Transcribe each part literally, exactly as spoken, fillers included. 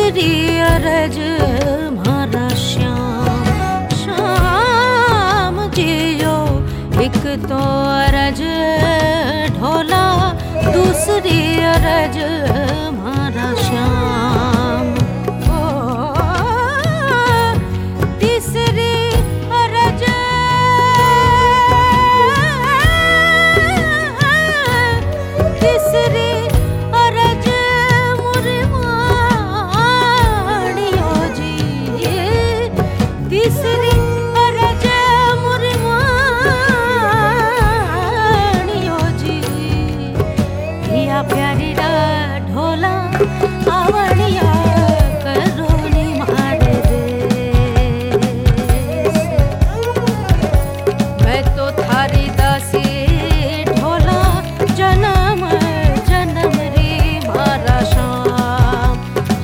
तीसरी अरज मारा श्याम, श्याम जियो एक तो अरज ढोला, दूसरी अरज मारा श्याम। ओ तीसरी अरज तीसरी अरज तीसरी अरज मुरमानियो जी, पिया प्यारी रा ढोला आवड़िया करोनी मारे रे। मैं तो थारी दासी ढोला, जन्म जन्म रे मारा श्याम,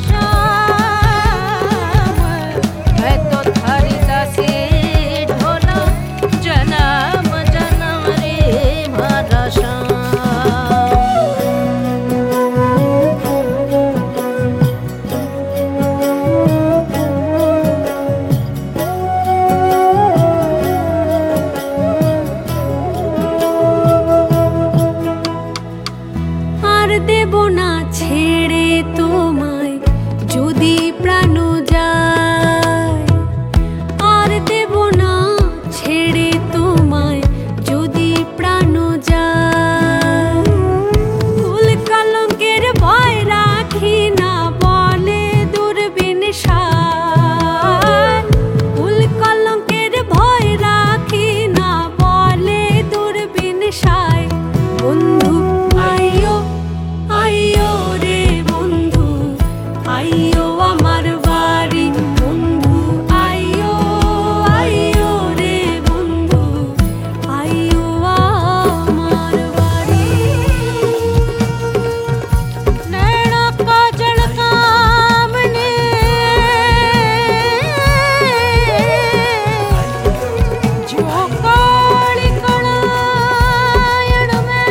श्याम मैं तो थारी दासी ढोला, जन्म जन्म रे मारा श्याम। আর দেব না ছেড়ে তোমায় যদি প্রাণ যায়, আর দেব না ছেড়ে তোমায় যদি প্রাণ যায়। কুল কলঙ্কের ভয় রাখি না বলে দূরবীন সায়, কুল কলঙ্কের ভয় রাখি না বলে দূরবীন সায়। বন্ধু আইয়ো আইয়ো রে বন্ধু, আইয়ো আমার বাড়ি বন্ধু, আইয়ো আইয়ো রে বন্ধু, আইয়ো আমার বাড়ি। नैना काजल कामने जो काली कड़ायण में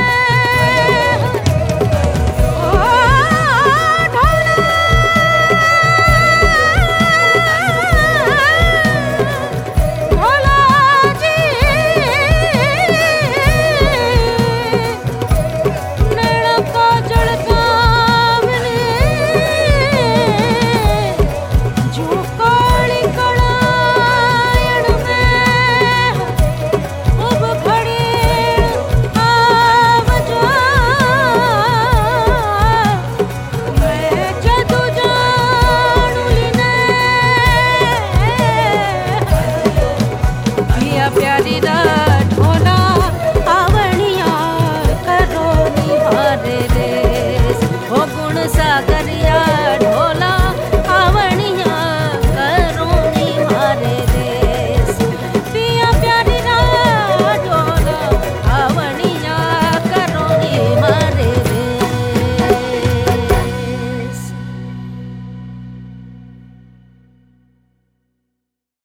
प्यारी रा